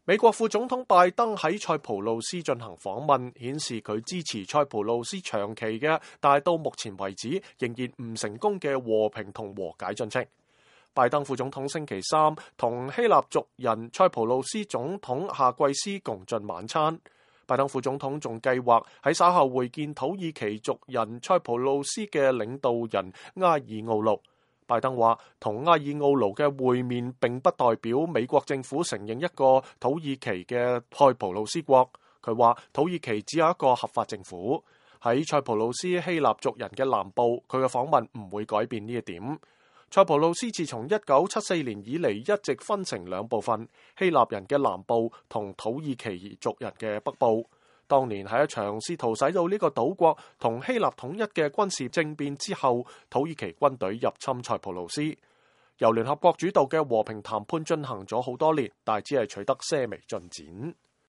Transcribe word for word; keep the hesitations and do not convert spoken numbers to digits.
美國副總統拜登喺塞浦路斯進行訪問，顯示佢支持塞浦路斯長期嘅，但係到目前為止仍然唔成功嘅和平同和解進程。拜登副總統星期三同希臘族人塞浦路斯總統夏季斯共進晚餐。拜登副總統仲計劃喺稍後會見土耳其族人塞浦路斯嘅領導人埃爾奧盧。拜登話，同埃爾奧盧嘅會面並不代表美國政府承認一個土耳其嘅塞浦路斯國。佢話土耳其只有一個合法政府。喺塞浦路斯希臘族人嘅南部，佢嘅訪問唔會改變呢一點。塞浦路斯自從一九七四年以嚟一直分成兩部分，希臘人嘅南部同土耳其族人嘅北部。當年喺一場試圖使到呢個島國同希臘統一嘅軍事政變之後，土耳其軍隊入侵塞浦路斯。由聯合國主導嘅和平談判進行咗好多年，但只係取得些微進展。